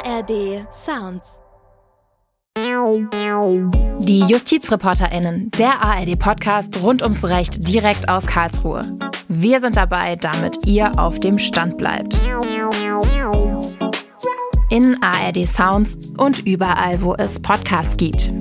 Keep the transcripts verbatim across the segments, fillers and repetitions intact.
R D Sounds. Die JustizreporterInnen, der A R D-Podcast rund ums Recht direkt aus Karlsruhe. Wir sind dabei, damit ihr auf dem Stand bleibt. In A R D Sounds und überall, wo es Podcasts gibt.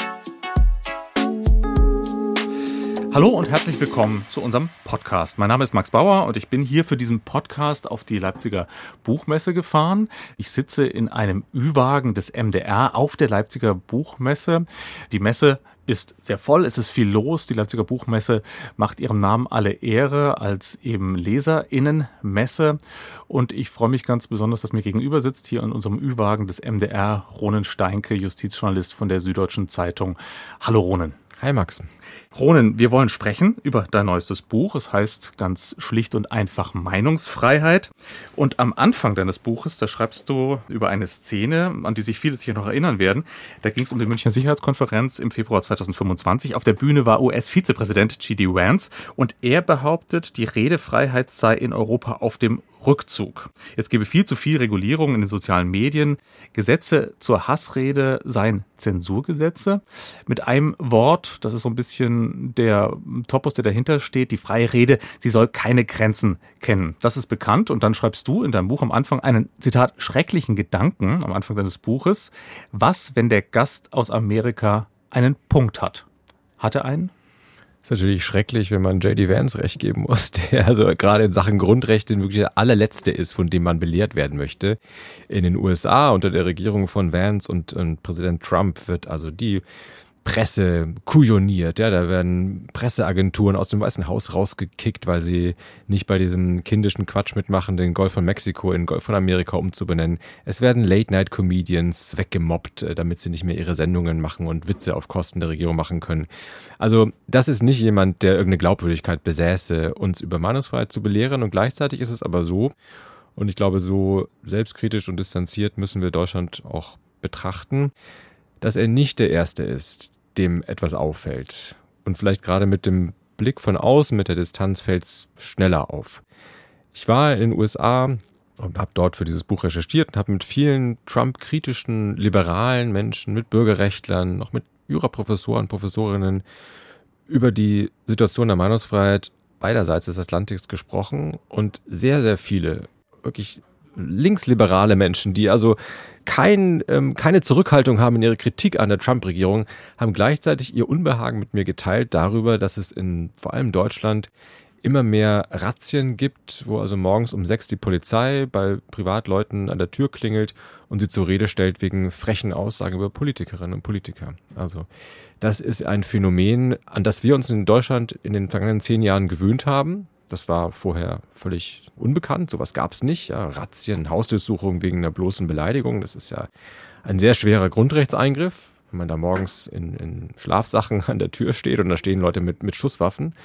Hallo und herzlich willkommen zu unserem Podcast. Mein Name ist Max Bauer und ich bin hier für diesen Podcast auf die Leipziger Buchmesse gefahren. Ich sitze in einem Ü-Wagen des M D R auf der Leipziger Buchmesse. Die Messe ist sehr voll, es ist viel los. Die Leipziger Buchmesse macht ihrem Namen alle Ehre als eben LeserInnenmesse. Und ich freue mich ganz besonders, dass mir gegenüber sitzt hier in unserem Ü-Wagen des M D R Ronen Steinke, Justizjournalist von der Süddeutschen Zeitung. Hallo Ronen. Hi Max. Ronen, wir wollen sprechen über dein neuestes Buch. Es heißt ganz schlicht und einfach Meinungsfreiheit. Und am Anfang deines Buches, da schreibst du über eine Szene, an die sich viele sicher noch erinnern werden. Da ging es um die Münchner Sicherheitskonferenz im Februar zweitausendfünfundzwanzig. Auf der Bühne war U S-Vizepräsident G D Vance und er behauptet, die Redefreiheit sei in Europa auf dem Rückzug. Es gebe viel zu viel Regulierung in den sozialen Medien. Gesetze zur Hassrede seien Zensurgesetze. Mit einem Wort, das ist so ein bisschen der Topos, der dahinter steht, die freie Rede, sie soll keine Grenzen kennen. Das ist bekannt und dann schreibst du in deinem Buch am Anfang einen, Zitat, schrecklichen Gedanken am Anfang deines Buches. Was, wenn der Gast aus Amerika einen Punkt hat? Hat er einen? Ist natürlich schrecklich, wenn man J D Vance recht geben muss, der also gerade in Sachen Grundrechte wirklich der allerletzte ist, von dem man belehrt werden möchte. In den U S A unter der Regierung von Vance und, und Präsident Trump wird also die Presse kujoniert. Ja, da werden Presseagenturen aus dem Weißen Haus rausgekickt, weil sie nicht bei diesem kindischen Quatsch mitmachen, den Golf von Mexiko in Golf von Amerika umzubenennen. Es werden Late-Night-Comedians weggemobbt, damit sie nicht mehr ihre Sendungen machen und Witze auf Kosten der Regierung machen können. Also das ist nicht jemand, der irgendeine Glaubwürdigkeit besäße, uns über Meinungsfreiheit zu belehren. Und gleichzeitig ist es aber so, und ich glaube, so selbstkritisch und distanziert müssen wir Deutschland auch betrachten, dass er nicht der Erste ist, dem etwas auffällt. Und vielleicht gerade mit dem Blick von außen, mit der Distanz, fällt es schneller auf. Ich war in den U S A und habe dort für dieses Buch recherchiert und habe mit vielen Trump-kritischen, liberalen Menschen, mit Bürgerrechtlern, auch mit Juraprofessoren, Professorinnen über die Situation der Meinungsfreiheit beiderseits des Atlantiks gesprochen und sehr, sehr viele, wirklich linksliberale Menschen, die also kein, ähm, keine Zurückhaltung haben in ihrer Kritik an der Trump-Regierung, haben gleichzeitig ihr Unbehagen mit mir geteilt darüber, dass es in vor allem Deutschland immer mehr Razzien gibt, wo also morgens um sechs die Polizei bei Privatleuten an der Tür klingelt und sie zur Rede stellt wegen frechen Aussagen über Politikerinnen und Politiker. Also das ist ein Phänomen, an das wir uns in Deutschland in den vergangenen zehn Jahren gewöhnt haben. Das war vorher völlig unbekannt, sowas gab es nicht. Ja, Razzien, Hausdurchsuchung wegen einer bloßen Beleidigung, das ist ja ein sehr schwerer Grundrechtseingriff, wenn man da morgens in, in Schlafsachen an der Tür steht und da stehen Leute mit, mit Schusswaffen.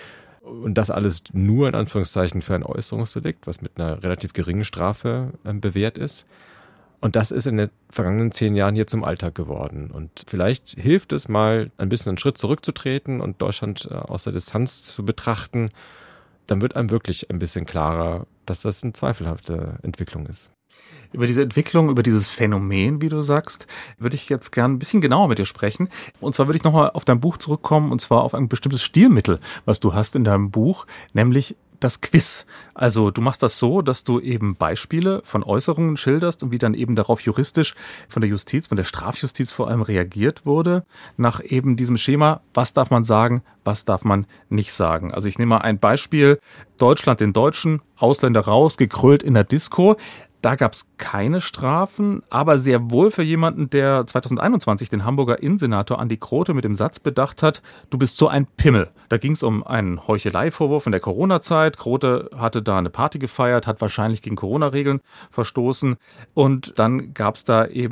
Und das alles nur in Anführungszeichen für ein Äußerungsdelikt, was mit einer relativ geringen Strafe äh, bewährt ist. Und das ist in den vergangenen zehn Jahren hier zum Alltag geworden. Und vielleicht hilft es mal, ein bisschen einen Schritt zurückzutreten und Deutschland äh, aus der Distanz zu betrachten. Dann wird einem wirklich ein bisschen klarer, dass das eine zweifelhafte Entwicklung ist. Über diese Entwicklung, über dieses Phänomen, wie du sagst, würde ich jetzt gern ein bisschen genauer mit dir sprechen. Und zwar würde ich nochmal auf dein Buch zurückkommen, und zwar auf ein bestimmtes Stilmittel, was du hast in deinem Buch, nämlich das Quiz. Also du machst das so, dass du eben Beispiele von Äußerungen schilderst und wie dann eben darauf juristisch von der Justiz, von der Strafjustiz vor allem reagiert wurde, nach eben diesem Schema, was darf man sagen, was darf man nicht sagen. Also ich nehme mal ein Beispiel, Deutschland den Deutschen, Ausländer raus, gekrölt in der Disco. Da gab es keine Strafen, aber sehr wohl für jemanden, der zweitausendeinundzwanzig den Hamburger Innensenator Andi Grote mit dem Satz bedacht hat, du bist so ein Pimmel. Da ging es um einen Heucheleivorwurf in der Corona-Zeit. Grote hatte da eine Party gefeiert, hat wahrscheinlich gegen Corona-Regeln verstoßen. Und dann gab es da eben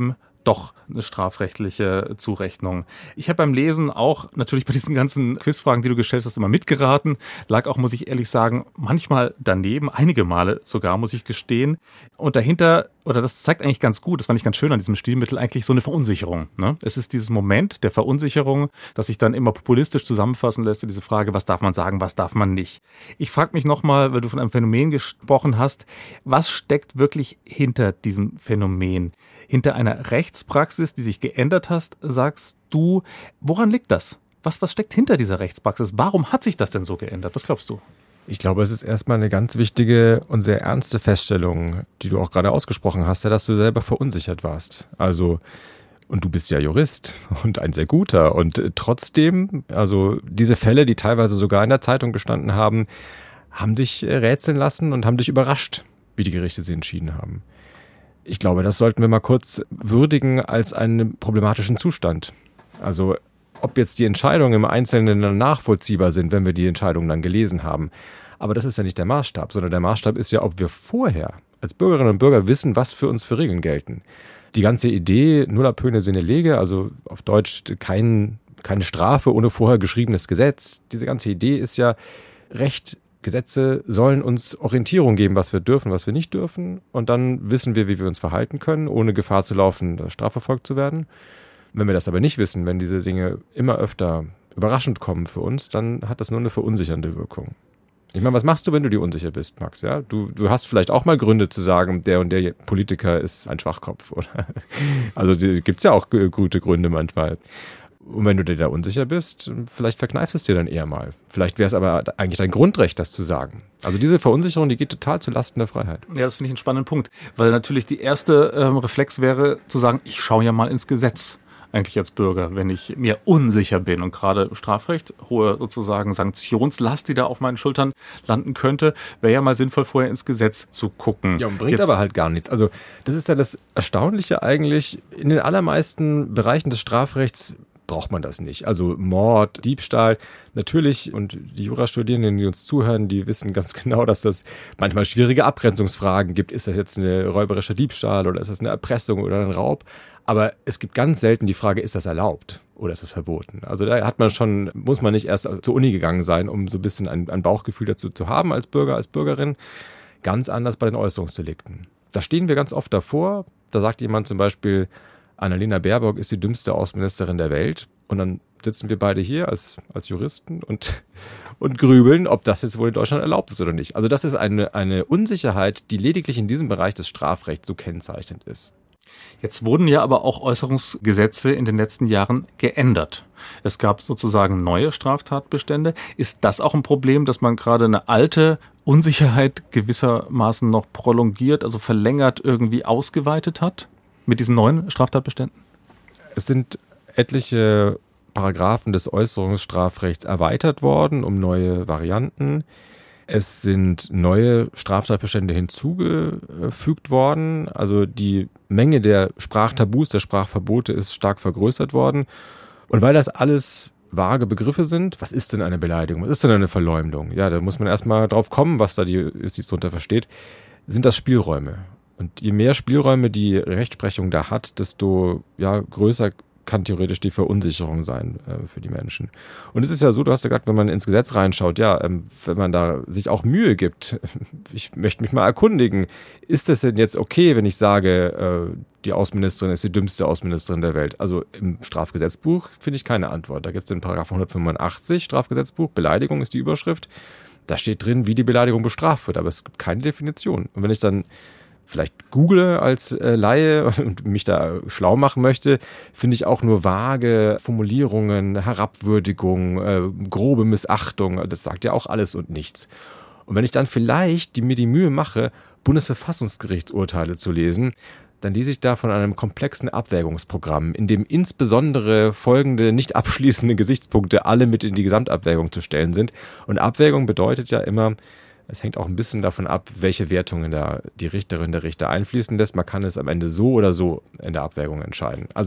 doch eine strafrechtliche Zurechnung. Ich habe beim Lesen auch natürlich bei diesen ganzen Quizfragen, die du gestellt hast, immer mitgeraten. Lag auch, muss ich ehrlich sagen, manchmal daneben, einige Male sogar, muss ich gestehen. Und dahinter, oder das zeigt eigentlich ganz gut, das fand ich ganz schön an diesem Stilmittel, eigentlich so eine Verunsicherung. Ne? Es ist dieses Moment der Verunsicherung, das sich dann immer populistisch zusammenfassen lässt, diese Frage, was darf man sagen, was darf man nicht. Ich frage mich nochmal, weil du von einem Phänomen gesprochen hast, was steckt wirklich hinter diesem Phänomen? Hinter einer Rechtspraxis, die sich geändert hat, sagst du, woran liegt das? Was, was steckt hinter dieser Rechtspraxis? Warum hat sich das denn so geändert? Was glaubst du? Ich glaube, es ist erstmal eine ganz wichtige und sehr ernste Feststellung, die du auch gerade ausgesprochen hast, ja, dass du selber verunsichert warst. Also, und du bist ja Jurist und ein sehr guter. Und trotzdem, also diese Fälle, die teilweise sogar in der Zeitung gestanden haben, haben dich rätseln lassen und haben dich überrascht, wie die Gerichte sie entschieden haben. Ich glaube, das sollten wir mal kurz würdigen als einen problematischen Zustand. Also ob jetzt die Entscheidungen im Einzelnen dann nachvollziehbar sind, wenn wir die Entscheidungen dann gelesen haben. Aber das ist ja nicht der Maßstab, sondern der Maßstab ist ja, ob wir vorher als Bürgerinnen und Bürger wissen, was für uns für Regeln gelten. Die ganze Idee, nulla pöne sine lege, also auf Deutsch kein, keine Strafe ohne vorher geschriebenes Gesetz. Diese ganze Idee ist ja, Recht, Gesetze sollen uns Orientierung geben, was wir dürfen, was wir nicht dürfen. Und dann wissen wir, wie wir uns verhalten können, ohne Gefahr zu laufen, strafverfolgt zu werden. Wenn wir das aber nicht wissen, wenn diese Dinge immer öfter überraschend kommen für uns, dann hat das nur eine verunsichernde Wirkung. Ich meine, was machst du, wenn du dir unsicher bist, Max? Ja, du, du hast vielleicht auch mal Gründe zu sagen, der und der Politiker ist ein Schwachkopf, oder? Also gibt es ja auch gute Gründe manchmal. Und wenn du dir da unsicher bist, vielleicht verkneifst es dir dann eher mal. Vielleicht wäre es aber eigentlich dein Grundrecht, das zu sagen. Also diese Verunsicherung, die geht total zu Lasten der Freiheit. Ja, das finde ich einen spannenden Punkt. Weil natürlich die erste ähm, Reflex wäre zu sagen, ich schaue ja mal ins Gesetz. Eigentlich als Bürger, wenn ich mir unsicher bin und gerade Strafrecht, hohe sozusagen Sanktionslast, die da auf meinen Schultern landen könnte, wäre ja mal sinnvoll, vorher ins Gesetz zu gucken. Ja, und bringt Jetzt, aber halt gar nichts. Also das ist ja das Erstaunliche eigentlich, in den allermeisten Bereichen des Strafrechts braucht man das nicht. Also Mord, Diebstahl, natürlich, und die Jurastudierenden, die uns zuhören, die wissen ganz genau, dass das manchmal schwierige Abgrenzungsfragen gibt. Ist das jetzt eine räuberische Diebstahl oder ist das eine Erpressung oder ein Raub? Aber es gibt ganz selten die Frage, ist das erlaubt oder ist das verboten? Also da hat man schon, muss man nicht erst zur Uni gegangen sein, um so ein bisschen ein, ein Bauchgefühl dazu zu haben als Bürger, als Bürgerin. Ganz anders bei den Äußerungsdelikten. Da stehen wir ganz oft davor. Da sagt jemand zum Beispiel, Annalena Baerbock ist die dümmste Außenministerin der Welt. Und dann sitzen wir beide hier als, als Juristen und, und grübeln, ob das jetzt wohl in Deutschland erlaubt ist oder nicht. Also das ist eine, eine Unsicherheit, die lediglich in diesem Bereich des Strafrechts so kennzeichnend ist. Jetzt wurden ja aber auch Äußerungsgesetze in den letzten Jahren geändert. Es gab sozusagen neue Straftatbestände. Ist das auch ein Problem, dass man gerade eine alte Unsicherheit gewissermaßen noch prolongiert, also verlängert, irgendwie ausgeweitet hat mit diesen neuen Straftatbeständen? Es sind etliche Paragraphen des Äußerungsstrafrechts erweitert worden um neue Varianten. Es sind neue Straftatbestände hinzugefügt worden. Also die Menge der Sprachtabus, der Sprachverbote ist stark vergrößert worden. Und weil das alles vage Begriffe sind, was ist denn eine Beleidigung, was ist denn eine Verleumdung? Ja, da muss man erstmal drauf kommen, was da die Justiz drunter versteht. Sind das Spielräume? Und je mehr Spielräume die Rechtsprechung da hat, desto ja, größer kann theoretisch die Verunsicherung sein äh, für die Menschen. Und es ist ja so, du hast ja gesagt, wenn man ins Gesetz reinschaut, ja, ähm, wenn man da sich auch Mühe gibt, ich möchte mich mal erkundigen, ist das denn jetzt okay, wenn ich sage, äh, die Außenministerin ist die dümmste Außenministerin der Welt? Also im Strafgesetzbuch finde ich keine Antwort. Da gibt es den Paragraph hundertfünfundachtzig Strafgesetzbuch, Beleidigung ist die Überschrift. Da steht drin, wie die Beleidigung bestraft wird, aber es gibt keine Definition. Und wenn ich dann vielleicht google als äh, Laie und mich da schlau machen möchte, finde ich auch nur vage Formulierungen, Herabwürdigung, äh, grobe Missachtung. Das sagt ja auch alles und nichts. Und wenn ich dann vielleicht die, mir die Mühe mache, Bundesverfassungsgerichtsurteile zu lesen, dann lese ich da von einem komplexen Abwägungsprogramm, in dem insbesondere folgende nicht abschließende Gesichtspunkte alle mit in die Gesamtabwägung zu stellen sind. Und Abwägung bedeutet ja immer, es hängt auch ein bisschen davon ab, welche Wertungen da die Richterin, der Richter einfließen lässt. Man kann es am Ende so oder so in der Abwägung entscheiden. Also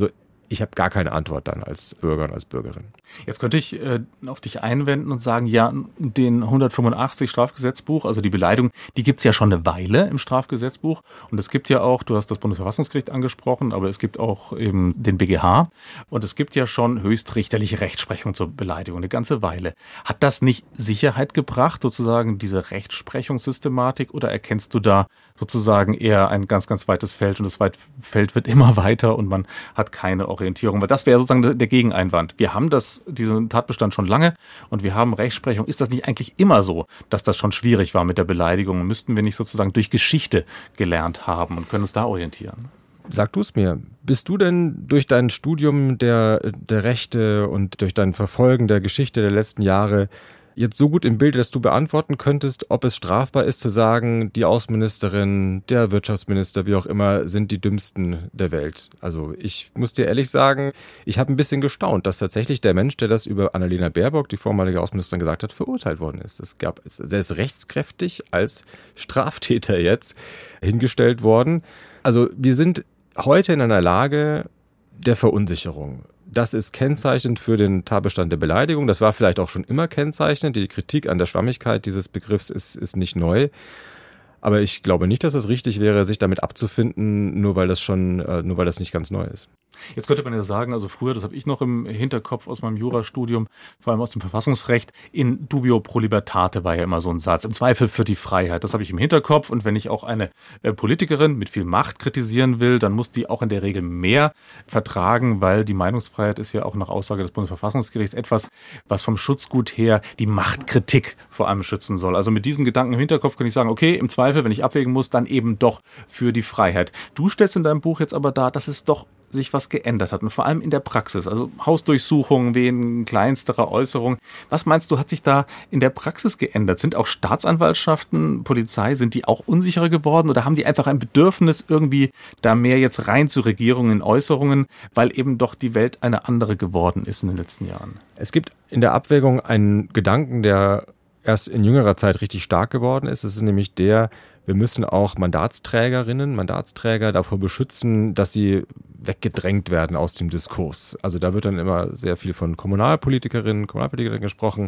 ich habe gar keine Antwort dann als Bürger und als Bürgerin. Jetzt könnte ich äh, auf dich einwenden und sagen, ja, den hundertfünfundachtzig Strafgesetzbuch, also die Beleidigung, die gibt's ja schon eine Weile im Strafgesetzbuch. Und es gibt ja auch, du hast das Bundesverfassungsgericht angesprochen, aber es gibt auch eben den B G H. Und es gibt ja schon höchstrichterliche Rechtsprechung zur Beleidigung, eine ganze Weile. Hat das nicht Sicherheit gebracht, sozusagen diese Rechtsprechungssystematik, oder erkennst du da sozusagen eher ein ganz, ganz weites Feld und das Feld wird immer weiter und man hat keine Orientierung? Weil das wäre sozusagen der Gegeneinwand. Wir haben das, diesen Tatbestand schon lange und wir haben Rechtsprechung. Ist das nicht eigentlich immer so, dass das schon schwierig war mit der Beleidigung? Müssten wir nicht sozusagen durch Geschichte gelernt haben und können uns da orientieren? Sag du es mir. Bist du denn durch dein Studium der, der Rechte und durch dein Verfolgen der Geschichte der letzten Jahre jetzt so gut im Bilde, dass du beantworten könntest, ob es strafbar ist zu sagen, die Außenministerin, der Wirtschaftsminister, wie auch immer, sind die dümmsten der Welt? Also ich muss dir ehrlich sagen, ich habe ein bisschen gestaunt, dass tatsächlich der Mensch, der das über Annalena Baerbock, die vormalige Außenministerin, gesagt hat, verurteilt worden ist. Es gab, er ist rechtskräftig als Straftäter jetzt hingestellt worden. Also wir sind heute in einer Lage der Verunsicherung. Das ist kennzeichnend für den Tatbestand der Beleidigung. Das war vielleicht auch schon immer kennzeichnend. Die Kritik an der Schwammigkeit dieses Begriffs ist, ist nicht neu. Aber ich glaube nicht, dass es richtig wäre, sich damit abzufinden, nur weil das schon, nur weil das nicht ganz neu ist. Jetzt könnte man ja sagen, also früher, das habe ich noch im Hinterkopf aus meinem Jurastudium, vor allem aus dem Verfassungsrecht, in dubio pro libertate war ja immer so ein Satz, im Zweifel für die Freiheit. Das habe ich im Hinterkopf, und wenn ich auch eine äh, Politikerin mit viel Macht kritisieren will, dann muss die auch in der Regel mehr vertragen, weil die Meinungsfreiheit ist ja auch nach Aussage des Bundesverfassungsgerichts etwas, was vom Schutzgut her die Machtkritik vor allem schützen soll. Also mit diesen Gedanken im Hinterkopf kann ich sagen, okay, im Zweifel, wenn ich abwägen muss, dann eben doch für die Freiheit. Du stellst in deinem Buch jetzt aber dar, dass es doch sich was geändert hat, und vor allem in der Praxis, also Hausdurchsuchungen wegen kleinsterer Äußerungen. Was meinst du, hat sich da in der Praxis geändert? Sind auch Staatsanwaltschaften, Polizei, sind die auch unsicherer geworden, oder haben die einfach ein Bedürfnis, irgendwie da mehr jetzt rein zu Regierungen in Äußerungen, weil eben doch die Welt eine andere geworden ist in den letzten Jahren? Es gibt in der Abwägung einen Gedanken, der erst in jüngerer Zeit richtig stark geworden ist. Es ist nämlich der, wir müssen auch Mandatsträgerinnen, Mandatsträger davor beschützen, dass sie weggedrängt werden aus dem Diskurs. Also da wird dann immer sehr viel von Kommunalpolitikerinnen, Kommunalpolitikern gesprochen.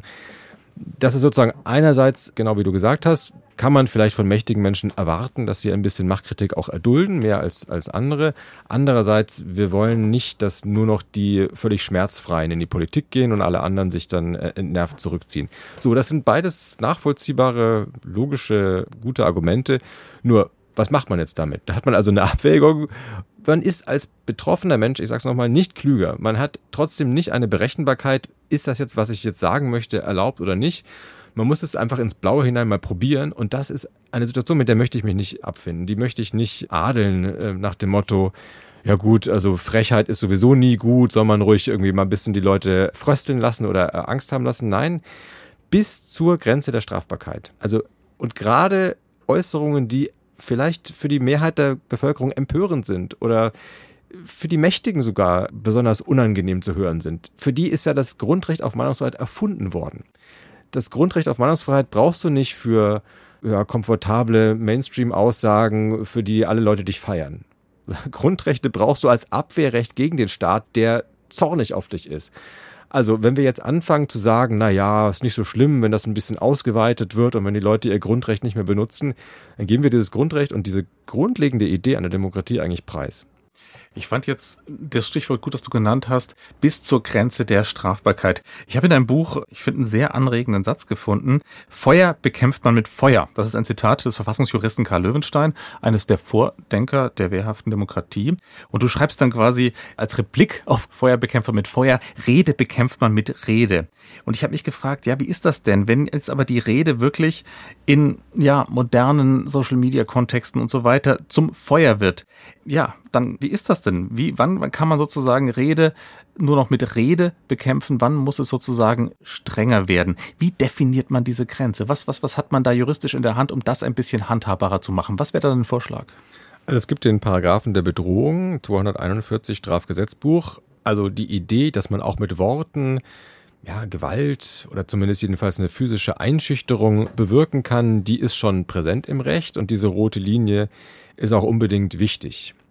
Das ist sozusagen einerseits, genau wie du gesagt hast, kann man vielleicht von mächtigen Menschen erwarten, dass sie ein bisschen Machtkritik auch erdulden, mehr als, als andere. Andererseits, wir wollen nicht, dass nur noch die völlig Schmerzfreien in die Politik gehen und alle anderen sich dann äh, entnervt zurückziehen. So, das sind beides nachvollziehbare, logische, gute Argumente. Nur, was macht man jetzt damit? Da hat man also eine Abwägung. Man ist als betroffener Mensch, ich sage es nochmal, nicht klüger. Man hat trotzdem nicht eine Berechenbarkeit, ist das jetzt, was ich jetzt sagen möchte, erlaubt oder nicht. Man muss es einfach ins Blaue hinein mal probieren, und das ist eine Situation, mit der möchte ich mich nicht abfinden. Die möchte ich nicht adeln äh, nach dem Motto, ja gut, also Frechheit ist sowieso nie gut, soll man ruhig irgendwie mal ein bisschen die Leute frösteln lassen oder äh, Angst haben lassen. Nein, bis zur Grenze der Strafbarkeit. Also, und gerade Äußerungen, die vielleicht für die Mehrheit der Bevölkerung empörend sind oder für die Mächtigen sogar besonders unangenehm zu hören sind. Für die ist ja das Grundrecht auf Meinungsfreiheit erfunden worden. Das Grundrecht auf Meinungsfreiheit brauchst du nicht für ja, komfortable Mainstream-Aussagen, für die alle Leute dich feiern. Grundrechte brauchst du als Abwehrrecht gegen den Staat, der zornig auf dich ist. Also wenn wir jetzt anfangen zu sagen, na ja, ist nicht so schlimm, wenn das ein bisschen ausgeweitet wird und wenn die Leute ihr Grundrecht nicht mehr benutzen, dann geben wir dieses Grundrecht und diese grundlegende Idee einer Demokratie eigentlich preis. Ich fand jetzt das Stichwort gut, das du genannt hast, bis zur Grenze der Strafbarkeit. Ich habe in deinem Buch, ich finde, einen sehr anregenden Satz gefunden. Feuer bekämpft man mit Feuer. Das ist ein Zitat des Verfassungsjuristen Karl Löwenstein, eines der Vordenker der wehrhaften Demokratie. Und du schreibst dann quasi als Replik auf Feuer bekämpft man mit Feuer, Rede bekämpft man mit Rede. Und ich habe mich gefragt, ja, wie ist das denn, wenn jetzt aber die Rede wirklich in ja modernen Social-Media-Kontexten und so weiter zum Feuer wird? Ja, dann, wie ist das denn? Wie, wann, wann kann man sozusagen Rede nur noch mit Rede bekämpfen? Wann muss es sozusagen strenger werden? Wie definiert man diese Grenze? Was, was, was hat man da juristisch in der Hand, um das ein bisschen handhabbarer zu machen? Was wäre da ein Vorschlag? Also es gibt den Paragraphen der Bedrohung, zweihunderteinundvierzig Strafgesetzbuch. Also die Idee, dass man auch mit Worten ja, Gewalt oder zumindest jedenfalls eine physische Einschüchterung bewirken kann, die ist schon präsent im Recht, und diese rote Linie ist auch unbedingt wichtig.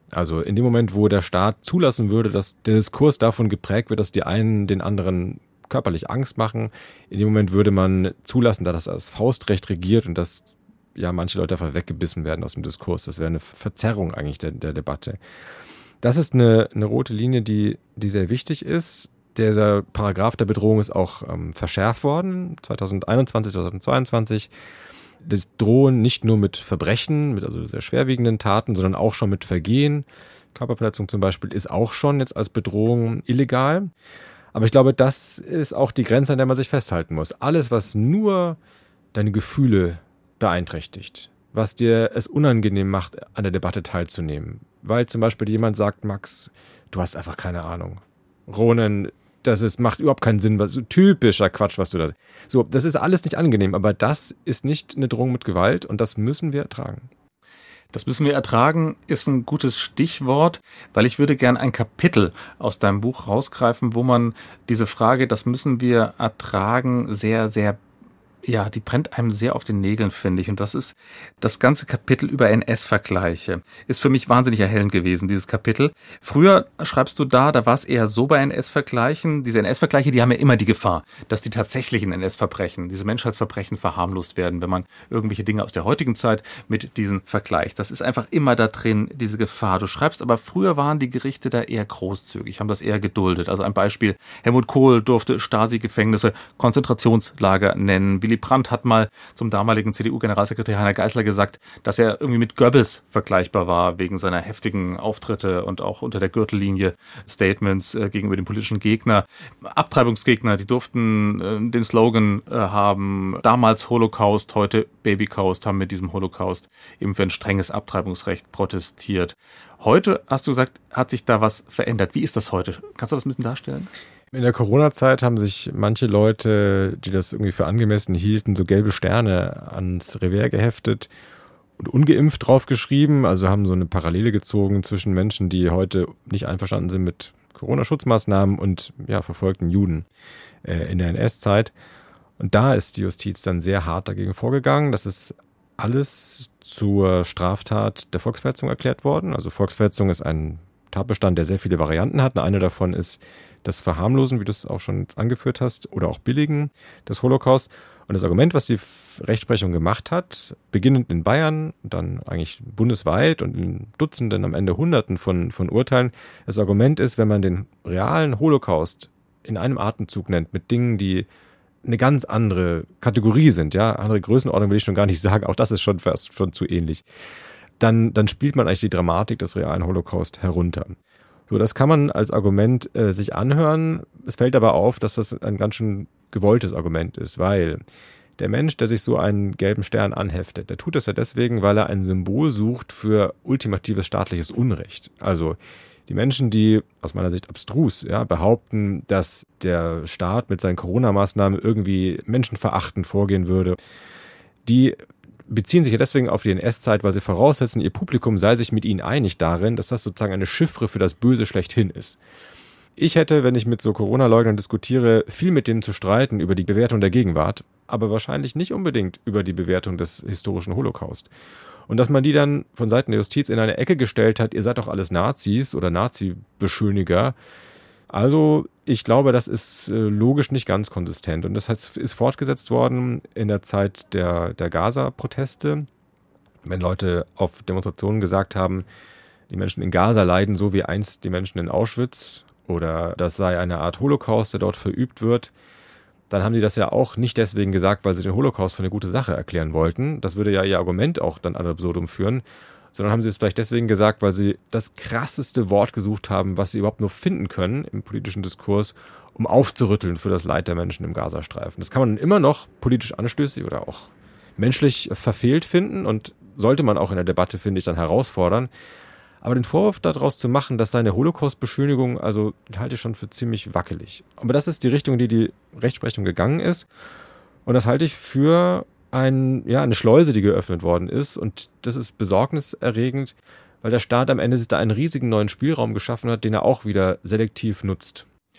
Also in dem Moment, wo der Staat zulassen würde, dass der Diskurs davon geprägt wird, dass die einen den anderen körperlich Angst machen, in dem Moment würde man zulassen, dass das als Faustrecht regiert und dass ja manche Leute einfach weggebissen werden aus dem Diskurs. Das wäre eine Verzerrung eigentlich der, der Debatte. Das ist eine, eine rote Linie, die, die sehr wichtig ist. Dieser Paragraph der Bedrohung ist auch ähm, verschärft worden, zwanzig einundzwanzig, zwanzig zweiundzwanzig. Das Drohen nicht nur mit Verbrechen, mit also sehr schwerwiegenden Taten, sondern auch schon mit Vergehen. Körperverletzung zum Beispiel ist auch schon jetzt als Bedrohung illegal. Aber ich glaube, das ist auch die Grenze, an der man sich festhalten muss. Alles, was nur deine Gefühle beeinträchtigt, was dir es unangenehm macht, an der Debatte teilzunehmen. Weil zum Beispiel jemand sagt, Max, du hast einfach keine Ahnung. Ronen, das ist, macht überhaupt keinen Sinn, was, so typischer Quatsch, was du da... So, das ist alles nicht angenehm, aber das ist nicht eine Drohung mit Gewalt und das müssen wir ertragen. Das müssen wir ertragen, ist ein gutes Stichwort, weil ich würde gern ein Kapitel aus deinem Buch rausgreifen, wo man diese Frage, das müssen wir ertragen, sehr, sehr, ja, die brennt einem sehr auf den Nägeln, finde ich. Und das ist das ganze Kapitel über N S-Vergleiche. Ist für mich wahnsinnig erhellend gewesen, dieses Kapitel. Früher schreibst du da, da war es eher so bei N S-Vergleichen. Diese N S-Vergleiche, die haben ja immer die Gefahr, dass die tatsächlichen N S-Verbrechen, diese Menschheitsverbrechen verharmlost werden, wenn man irgendwelche Dinge aus der heutigen Zeit mit diesen vergleicht. Das ist einfach immer da drin, diese Gefahr. Du schreibst aber, früher waren die Gerichte da eher großzügig, haben das eher geduldet. Also ein Beispiel, Helmut Kohl durfte Stasi-Gefängnisse Konzentrationslager nennen. Willy Brandt hat mal zum damaligen C D U-Generalsekretär Heiner Geißler gesagt, dass er irgendwie mit Goebbels vergleichbar war, wegen seiner heftigen Auftritte und auch unter der Gürtellinie Statements äh, gegenüber dem politischen Gegner. Abtreibungsgegner, die durften äh, den Slogan äh, haben, damals Holocaust, heute Babycaust, haben mit diesem Holocaust eben für ein strenges Abtreibungsrecht protestiert. Heute, hast du gesagt, hat sich da was verändert. Wie ist das heute? Kannst du das ein bisschen darstellen? In der Corona-Zeit haben sich manche Leute, die das irgendwie für angemessen hielten, so gelbe Sterne ans Revers geheftet und ungeimpft draufgeschrieben. Also haben so eine Parallele gezogen zwischen Menschen, die heute nicht einverstanden sind mit Corona-Schutzmaßnahmen und ja, verfolgten Juden äh, in der N S-Zeit. Und da ist die Justiz dann sehr hart dagegen vorgegangen. Das ist alles zur Straftat der Volksverhetzung erklärt worden. Also Volksverhetzung ist ein Tatbestand, der sehr viele Varianten hat. Eine davon ist das Verharmlosen, wie du es auch schon angeführt hast, oder auch Billigen des Holocaust. Und das Argument, was die Rechtsprechung gemacht hat, beginnend in Bayern, dann eigentlich bundesweit und in Dutzenden, am Ende Hunderten von, von Urteilen, das Argument ist, wenn man den realen Holocaust in einem Atemzug nennt, mit Dingen, die eine ganz andere Kategorie sind, ja, andere Größenordnung will ich schon gar nicht sagen, auch das ist schon fast schon zu ähnlich, dann, dann spielt man eigentlich die Dramatik des realen Holocaust herunter. So, das kann man als Argument äh, sich anhören. Es fällt aber auf, dass das ein ganz schön gewolltes Argument ist, weil der Mensch, der sich so einen gelben Stern anheftet, der tut das ja deswegen, weil er ein Symbol sucht für ultimatives staatliches Unrecht. Also die Menschen, die aus meiner Sicht abstrus ja, behaupten, dass der Staat mit seinen Corona-Maßnahmen irgendwie menschenverachtend vorgehen würde, die beziehen sich ja deswegen auf die N S-Zeit, weil sie voraussetzen, ihr Publikum sei sich mit ihnen einig darin, dass das sozusagen eine Chiffre für das Böse schlechthin ist. Ich hätte, wenn ich mit so Corona-Leugnern diskutiere, viel mit denen zu streiten über die Bewertung der Gegenwart, aber wahrscheinlich nicht unbedingt über die Bewertung des historischen Holocaust. Und dass man die dann von Seiten der Justiz in eine Ecke gestellt hat, ihr seid doch alles Nazis oder Nazi-Beschöniger. Also ich glaube, das ist logisch nicht ganz konsistent. Und das ist fortgesetzt worden in der Zeit der, der Gaza-Proteste, wenn Leute auf Demonstrationen gesagt haben, die Menschen in Gaza leiden so wie einst die Menschen in Auschwitz oder das sei eine Art Holocaust, der dort verübt wird. Dann haben die das ja auch nicht deswegen gesagt, weil sie den Holocaust für eine gute Sache erklären wollten. Das würde ja ihr Argument auch dann ad absurdum führen. Sondern haben sie es vielleicht deswegen gesagt, weil sie das krasseste Wort gesucht haben, was sie überhaupt nur finden können im politischen Diskurs, um aufzurütteln für das Leid der Menschen im Gazastreifen. Das kann man immer noch politisch anstößig oder auch menschlich verfehlt finden und sollte man auch in der Debatte, finde ich, dann herausfordern. Aber den Vorwurf daraus zu machen, dass seine Holocaust-Beschönigung, also halte ich schon für ziemlich wackelig. Aber das ist die Richtung, die die Rechtsprechung gegangen ist. Und das halte ich für Ein, ja, eine Schleuse, die geöffnet worden ist. Und das ist besorgniserregend, weil der Staat am Ende sich da einen riesigen neuen Spielraum geschaffen hat, den er auch wieder selektiv nutzt.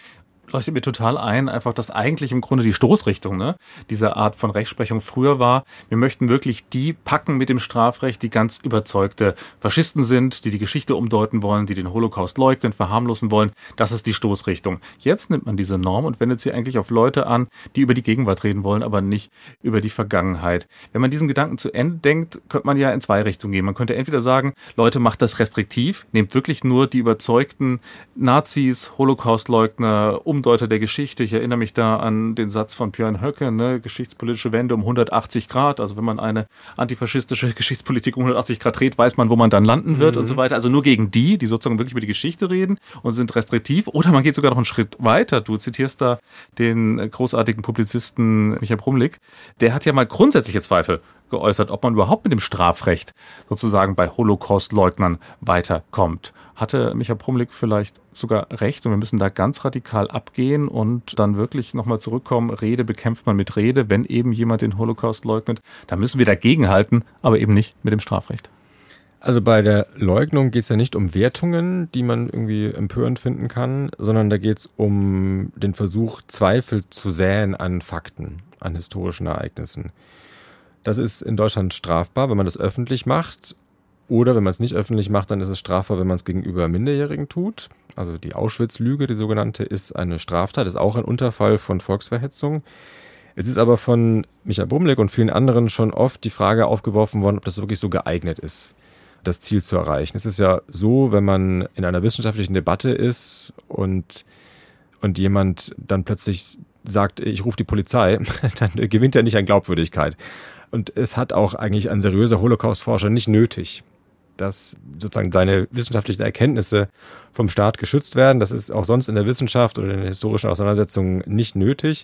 leuchtet mir total ein, einfach, dass eigentlich im Grunde die Stoßrichtung, ne, dieser Art von Rechtsprechung früher war, wir möchten wirklich die packen mit dem Strafrecht, die ganz überzeugte Faschisten sind, die die Geschichte umdeuten wollen, die den Holocaust leugnen, verharmlosen wollen. Das ist die Stoßrichtung. Jetzt nimmt man diese Norm und wendet sie eigentlich auf Leute an, die über die Gegenwart reden wollen, aber nicht über die Vergangenheit. Wenn man diesen Gedanken zu Ende denkt, könnte man ja in zwei Richtungen gehen. Man könnte entweder sagen, Leute, macht das restriktiv, nehmt wirklich nur die überzeugten Nazis, Holocaustleugner, Umdeuter der Geschichte. Ich erinnere mich da an den Satz von Björn Höcke, ne, geschichtspolitische Wende um hundertachtzig Grad. Also wenn man eine antifaschistische Geschichtspolitik um hundertachtzig Grad dreht, weiß man, wo man dann landen wird mhm. und so weiter. Also nur gegen die, die sozusagen wirklich über die Geschichte reden und sind restriktiv. Oder man geht sogar noch einen Schritt weiter. Du zitierst da den großartigen Publizisten Michael Brumlik. Der hat ja mal grundsätzliche Zweifel geäußert, ob man überhaupt mit dem Strafrecht sozusagen bei Holocaust-Leugnern weiterkommt. Hatte Michael Brumlik vielleicht sogar recht und wir müssen da ganz radikal abgehen und dann wirklich nochmal zurückkommen, Rede bekämpft man mit Rede, wenn eben jemand den Holocaust leugnet, da müssen wir dagegenhalten, aber eben nicht mit dem Strafrecht. Also bei der Leugnung geht es ja nicht um Wertungen, die man irgendwie empörend finden kann, sondern da geht es um den Versuch, Zweifel zu säen an Fakten, an historischen Ereignissen. Das ist in Deutschland strafbar, wenn man das öffentlich macht. Oder wenn man es nicht öffentlich macht, dann ist es strafbar, wenn man es gegenüber Minderjährigen tut. Also die Auschwitz-Lüge, die sogenannte, ist eine Straftat, ist auch ein Unterfall von Volksverhetzung. Es ist aber von Michael Brumlik und vielen anderen schon oft die Frage aufgeworfen worden, ob das wirklich so geeignet ist, das Ziel zu erreichen. Es ist ja so, wenn man in einer wissenschaftlichen Debatte ist und, und jemand dann plötzlich sagt, ich rufe die Polizei, dann gewinnt er nicht an Glaubwürdigkeit. Und es hat auch eigentlich ein seriöser Holocaust-Forscher nicht nötig, dass sozusagen seine wissenschaftlichen Erkenntnisse vom Staat geschützt werden. Das ist auch sonst in der Wissenschaft oder in den historischen Auseinandersetzungen nicht nötig.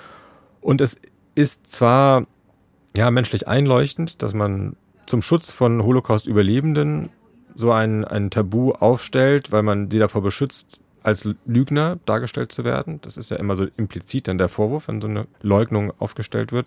Und es ist zwar ja menschlich einleuchtend, dass man zum Schutz von Holocaust-Überlebenden so ein, ein Tabu aufstellt, weil man sie davor beschützt, als Lügner dargestellt zu werden. Das ist ja immer so implizit dann der Vorwurf, wenn so eine Leugnung aufgestellt wird.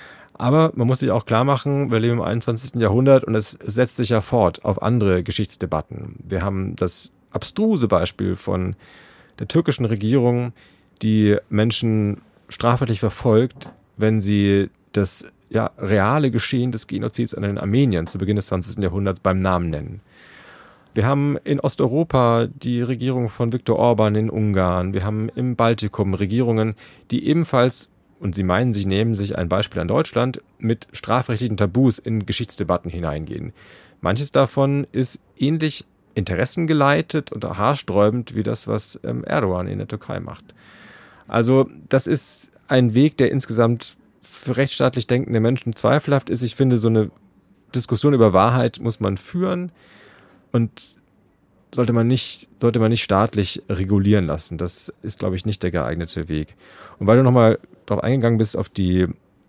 Aber man muss sich auch klar machen, wir leben im einundzwanzigsten Jahrhundert und es setzt sich ja fort auf andere Geschichtsdebatten. Wir haben das abstruse Beispiel von der türkischen Regierung, die Menschen strafrechtlich verfolgt, wenn sie das ja, reale Geschehen des Genozids an den Armeniern zu Beginn des zwanzigsten Jahrhunderts beim Namen nennen. Wir haben in Osteuropa die Regierung von Viktor Orban in Ungarn. Wir haben im Baltikum Regierungen, die ebenfalls, und sie meinen, sie nehmen sich ein Beispiel an Deutschland, mit strafrechtlichen Tabus in Geschichtsdebatten hineingehen. Manches davon ist ähnlich interessengeleitet und haarsträubend wie das, was Erdogan in der Türkei macht. Also das ist ein Weg, der insgesamt für rechtsstaatlich denkende Menschen zweifelhaft ist. Ich finde, so eine Diskussion über Wahrheit muss man führen und sollte man nicht, sollte man nicht staatlich regulieren lassen. Das ist, glaube ich, nicht der geeignete Weg. Und weil du nochmal darauf eingegangen bist, auf die